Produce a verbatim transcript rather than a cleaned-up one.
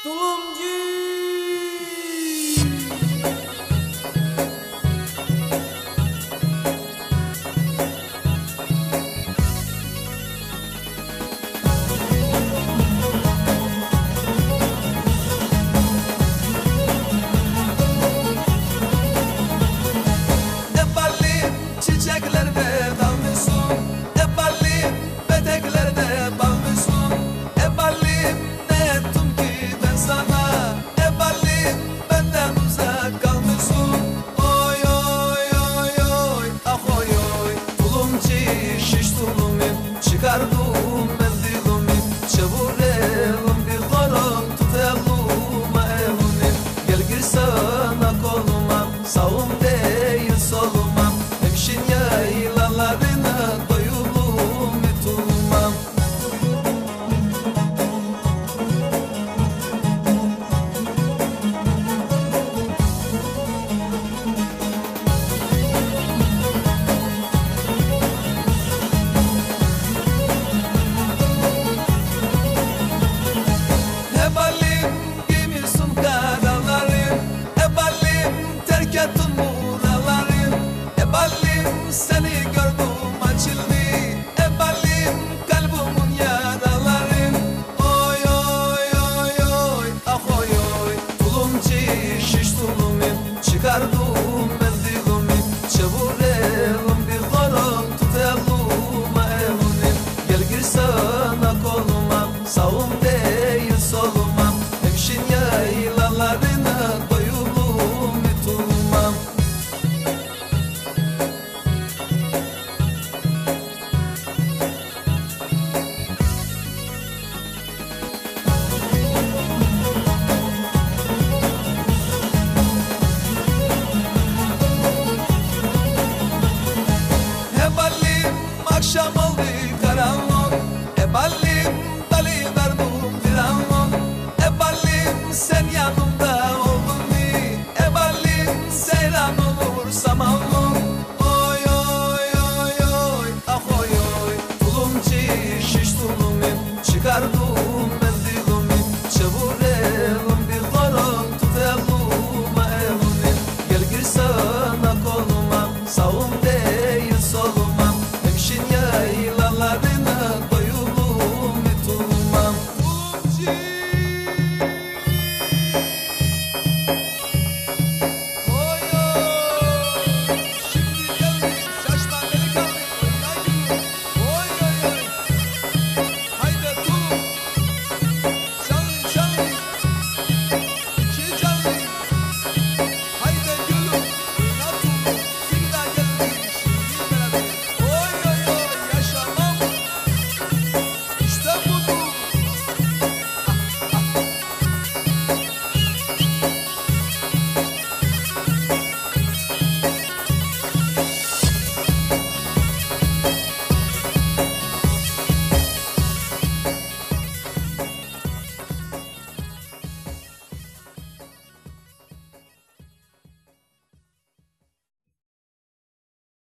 Tulumcu. Eballim çiçeklerde dalmışsın, eballim peteklerde balmışsın. Eballim ne ettim ki ben sana, eballim benden uzak kalmışsın. Oy oy oy oy, ah oy oy, tulumci şiş tulumim, çıkardım ben dilimi, çevirelim bir korum tutalım evunim. Gel gir sana koluma, sağım değil soluma, hemşin yaylalarına doyulum tutulmam. Eballim giymişsin karalarım, eballim terk ettin buralarım. Eballim seni gördüm açıldı, eballim kalbimin yaralarım. Oy oy oy oy, ah oy oy, tulumci şiş tulumim, çıkardım ben dilimi, çevirelim bir korum tutalım evunim. Gel gir sana koluma, sağım değil soluma, hemşin yaylalarına doyulum tutulmam. Eballim akşam